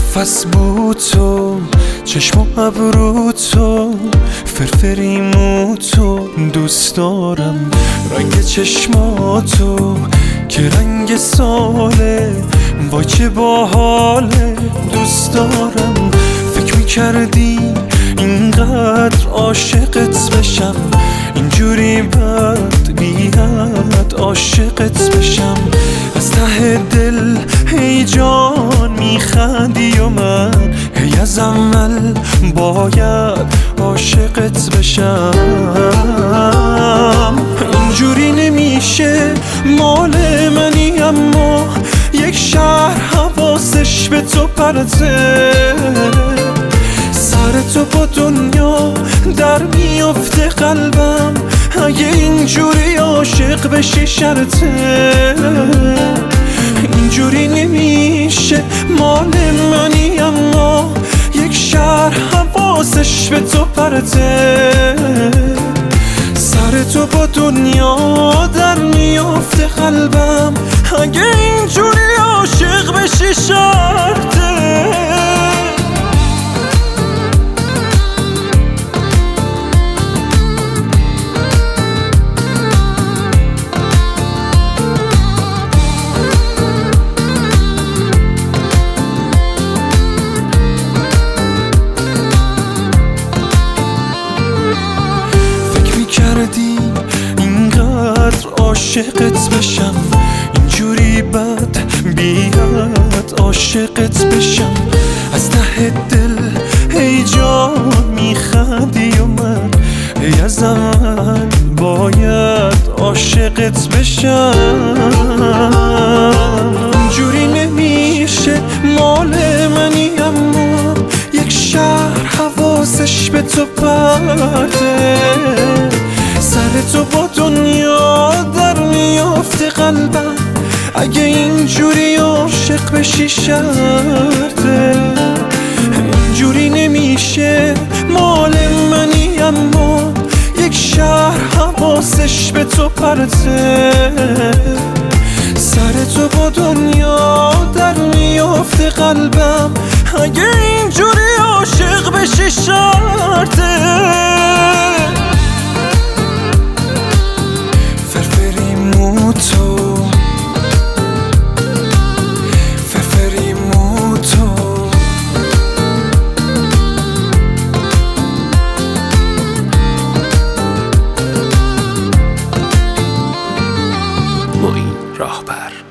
نفس بود تو، چشم و ابرو تو، فرفری مو تو، دوست دارم رنگ چشماتو که رنگ ساله، وای چه باحاله، دوست دارم. فکر میکردی اینقدر عاشقت بشم، اینجوری بد بیاد عاشقت بشم. از ته دل هی جان میخندی و من هی از اول باید عاشقت بشم. اینجوری نمیشه، مال منی اما یک شهر حواسش به تو پرته. سر تو با دنیا در میفته قلبم، اگه اینجوری عاشق بشی شرطه. اینجوری نمیشه، مال منی اما یک شهر حواسش به تو پرته. سر تو با دنیا در میفته قلبم، اگه اینجوری عاشق بشی شرطه. اینقدر عاشقت بشم، اینجوری بد بیاد عاشقت بشم. از ته دل هی جان میخندی و من هی از اول باید عاشقت بشم. اینجوری نمیشه، مال منی اما یک شهر حواسش به تو پرته. سر تو با دنیا در میافته قلبم، اگه اینجوری عاشق بشی شرطه. اینجوری نمیشه، مال منی اما یک شهر حواسش به تو پرته. سر تو با دنیا در میافته قلبم، اگه اینجوری عاشق بشی شرطه. معین راهبر.